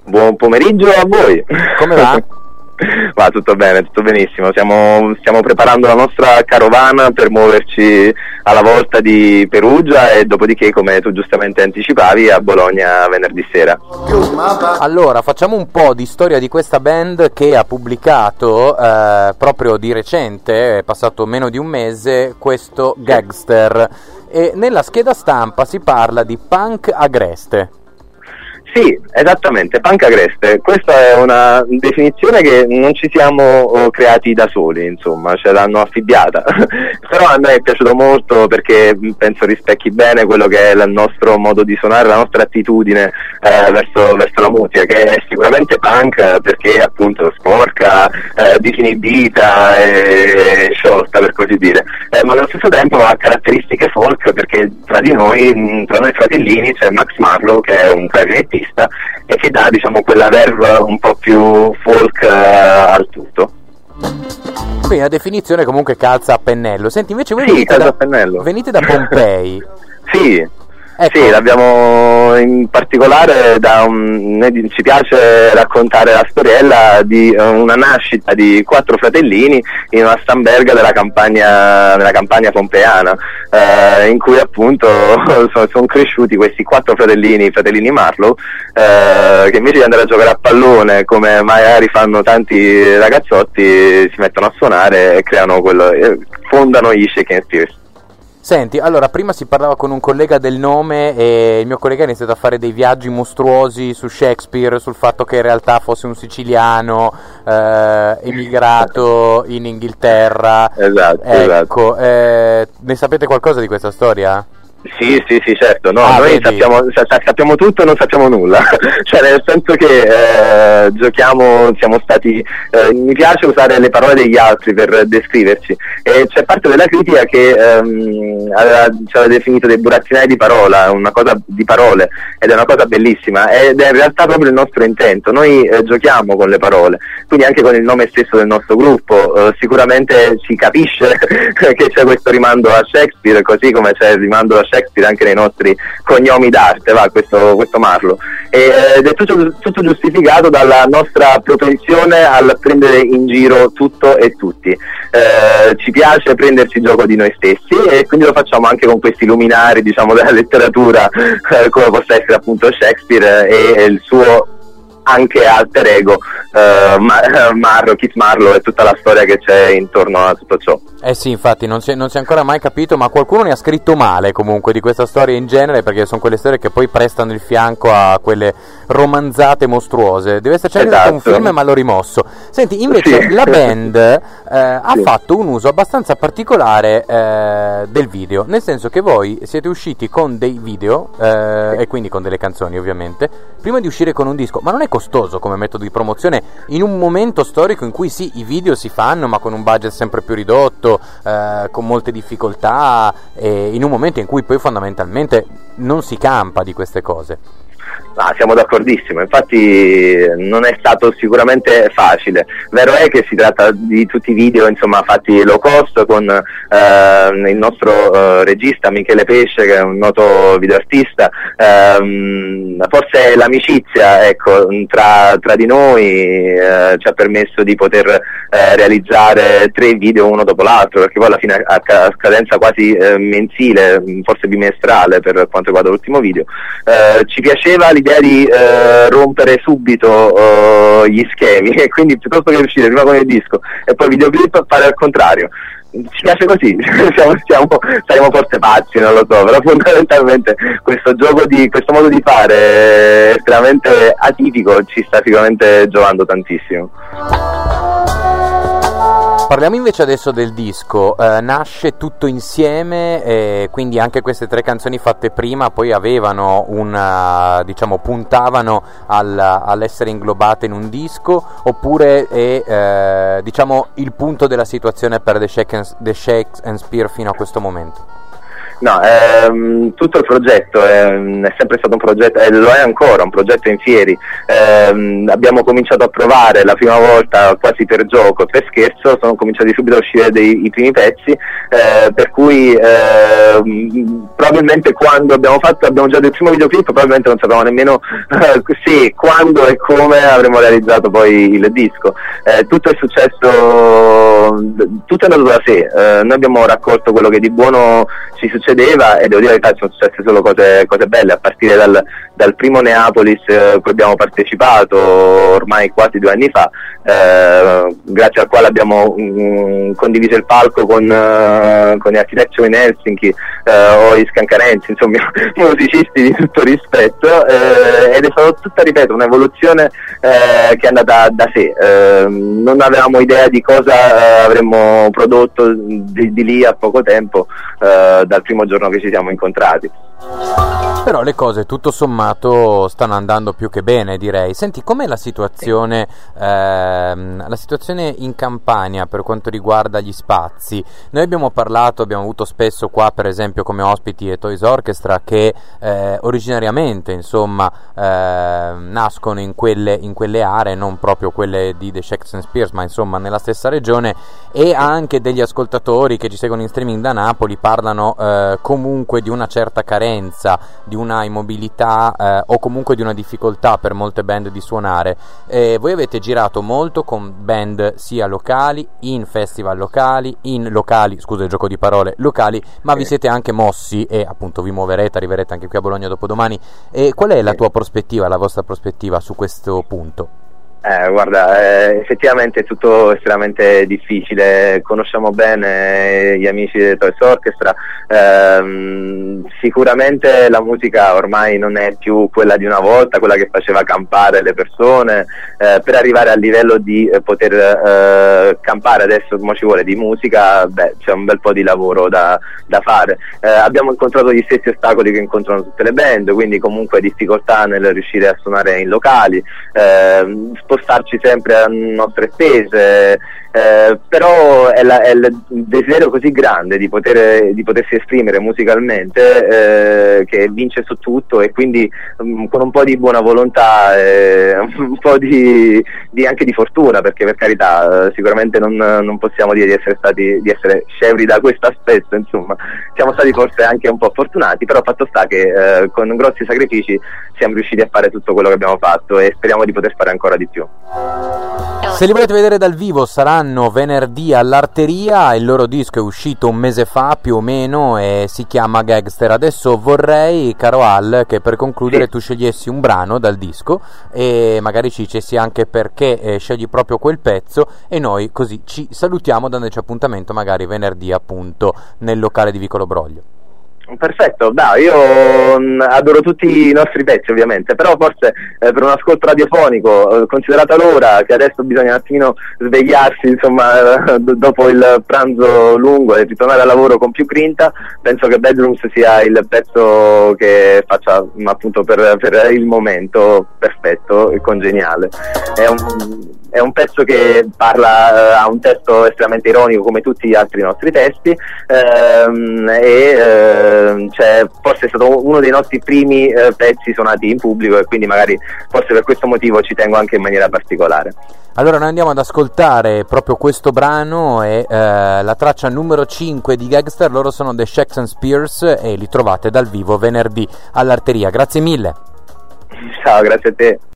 Buon pomeriggio a voi. Come va? Va tutto bene, tutto benissimo. Stiamo preparando la nostra carovana per muoverci alla volta di Perugia e dopodiché, come tu giustamente anticipavi, a Bologna venerdì sera. Allora, facciamo un po' di storia di questa band che ha pubblicato proprio di recente, è passato meno di un mese, questo Gangster, e nella scheda stampa si parla di punk agreste. Sì, esattamente, punk agreste. Questa è una definizione che non ci siamo creati da soli, insomma, ce l'hanno affibbiata. Però a noi è piaciuto molto perché penso rispecchi bene quello che è il nostro modo di suonare, la nostra attitudine verso la musica, che è sicuramente punk perché appunto sporca, disinibita e sciolta, per così dire, ma allo stesso tempo ha caratteristiche folk perché tra noi fratellini c'è Max Marlowe, che è un clarinettista e che dà, diciamo, quella verve un po' più folk al tutto. Quindi la definizione comunque calza a pennello. Senti, invece voi venite da Pompei. Sì. Ecco. Sì, l'abbiamo in particolare ci piace raccontare la storiella di una nascita di 4 fratellini in una stamberga nella campagna pompeana, in cui appunto sono cresciuti questi 4 i fratellini Marlowe, che invece di andare a giocare a pallone come magari fanno tanti ragazzotti, si mettono a suonare e fondano gli Shakin' Spears. Senti, allora prima si parlava con un collega del nome e il mio collega ha iniziato a fare dei viaggi mostruosi su Shakespeare, sul fatto che in realtà fosse un siciliano emigrato in Inghilterra. Esatto. Ne sapete qualcosa di questa storia? Sì, certo, no, noi sappiamo tutto e non sappiamo nulla, cioè nel senso che siamo stati, mi piace usare le parole degli altri per descriverci, e c'è parte della critica che ci aveva definito dei burattinai di parola, una cosa di parole, ed è una cosa bellissima, ed è in realtà proprio il nostro intento. Noi giochiamo con le parole, quindi anche con il nome stesso del nostro gruppo, sicuramente si capisce che c'è questo rimando a Shakespeare, così come c'è il rimando a Shakespeare anche nei nostri cognomi d'arte, questo Marlowe, ed è tutto giustificato dalla nostra propensione al prendere in giro tutto e tutti. Ci piace prenderci gioco di noi stessi e quindi lo facciamo anche con questi luminari, diciamo, della letteratura, come possa essere appunto Shakespeare e il suo anche alter ego, Keith Marlowe, e tutta la storia che c'è intorno a tutto ciò. Sì, infatti non si è ancora mai capito, ma qualcuno ne ha scritto male comunque di questa storia in genere, perché sono quelle storie che poi prestano il fianco a quelle romanzate mostruose. Deve esserci anche un film, ma l'ho rimosso. Senti, invece sì. La band ha fatto un uso abbastanza particolare del video, nel senso che voi siete usciti con dei video e quindi con delle canzoni ovviamente, prima di uscire con un disco. Ma non è costoso come metodo di promozione in un momento storico in cui sì, i video si fanno ma con un budget sempre più ridotto, con molte difficoltà, in un momento in cui poi fondamentalmente non si campa di queste cose? Siamo d'accordissimo, infatti non è stato sicuramente facile. Vero è che si tratta di tutti i video, insomma, fatti low cost con il nostro regista Michele Pesce, che è un noto videoartista. Forse l'amicizia, ecco, tra di noi ci ha permesso di poter realizzare 3 video uno dopo l'altro, perché poi alla fine a cadenza quasi mensile, forse bimestrale per quanto riguarda l'ultimo video. Ci piaceva l'idea di rompere subito gli schemi, e quindi piuttosto che uscire prima con il disco e poi il videoclip, fare al contrario. Ci piace così, saremo forse pazzi, non lo so, però fondamentalmente questo modo di fare estremamente atipico ci sta sicuramente giovando tantissimo. Parliamo invece adesso del disco. Nasce tutto insieme, quindi anche queste 3 canzoni fatte prima poi avevano puntavano all'essere inglobate in un disco, oppure è il punto della situazione per The Shakes and Spears fino a questo momento? No, tutto il progetto è sempre stato un progetto, e lo è ancora, un progetto in fieri. Abbiamo cominciato a provare la prima volta quasi per gioco, per scherzo, sono cominciati subito a uscire i primi pezzi, per cui probabilmente quando abbiamo girato il primo videoclip probabilmente non sapevamo nemmeno se, quando e come avremmo realizzato poi il disco. Tutto è successo, tutto è andato da sé, noi abbiamo raccolto quello che di buono ci succedeva e devo dire la verità, sono successe solo cose belle, a partire dal primo Neapolis cui abbiamo partecipato ormai quasi 2 anni fa, grazie al quale abbiamo condiviso il palco con gli Architecture in Helsinki o gli Scancarenzi, insomma musicisti di tutto rispetto, ed è stata tutta, ripeto, un'evoluzione che è andata da sé. Non avevamo idea di cosa avremmo prodotto di lì a poco tempo, dal primo giorno che ci siamo incontrati. Però le cose tutto sommato stanno andando più che bene, direi. Senti, com'è la situazione in Campania per quanto riguarda gli spazi? Noi abbiamo avuto spesso qua per esempio come ospiti e Toys Orchestra che originariamente insomma nascono in quelle aree, non proprio quelle di The Shakespeare Spears, ma insomma nella stessa regione, e anche degli ascoltatori che ci seguono in streaming da Napoli parlano comunque di una certa carenza, di una immobilità o comunque di una difficoltà per molte band di suonare. Voi avete girato molto con band sia locali, in festival locali, scusa il gioco di parole, locali, ma vi siete anche mossi e appunto vi muoverete, arriverete anche qui a Bologna dopodomani. E qual è la tua prospettiva, la vostra prospettiva su questo punto? Guarda, effettivamente è tutto estremamente difficile, conosciamo bene gli amici del Toys Orchestra, sicuramente la musica ormai non è più quella di una volta, quella che faceva campare le persone, per arrivare al livello di poter campare adesso, come ci vuole, di musica, c'è un bel po' di lavoro da fare. Abbiamo incontrato gli stessi ostacoli che incontrano tutte le band, quindi comunque difficoltà nel riuscire a suonare in locali, spostarci sempre a nostre spese, però è il desiderio così grande di potersi esprimere musicalmente che vince su tutto, e quindi con un po' di buona volontà, un po' anche di fortuna, perché per carità sicuramente non possiamo dire di essere scevri da questo aspetto, insomma siamo stati forse anche un po' fortunati, però fatto sta che con grossi sacrifici siamo riusciti a fare tutto quello che abbiamo fatto e speriamo di poter fare ancora di più. Se li volete vedere dal vivo saranno venerdì all'Arteria, il loro disco è uscito un mese fa più o meno e si chiama Gangster. Adesso vorrei, caro Al, che per concludere tu scegliessi un brano dal disco e magari ci dicessi anche perché scegli proprio quel pezzo, e noi così ci salutiamo dandoci appuntamento magari venerdì appunto nel locale di Vicolo Broglio. Perfetto, io adoro tutti i nostri pezzi ovviamente, però forse per un ascolto radiofonico, considerata l'ora che adesso bisogna un attimino svegliarsi, insomma dopo il pranzo lungo e ritornare al lavoro con più grinta, penso che Bedrooms sia il pezzo che faccia appunto per il momento perfetto e congeniale. È un pezzo che parla, ha un testo estremamente ironico come tutti gli altri nostri testi, forse è stato uno dei nostri primi pezzi suonati in pubblico, e quindi magari forse per questo motivo ci tengo anche in maniera particolare. Allora noi andiamo ad ascoltare proprio questo brano, e la traccia numero 5 di Gangster. Loro sono The Shakespeare Spears e li trovate dal vivo venerdì all'Arteria. Grazie mille. Ciao, grazie a te.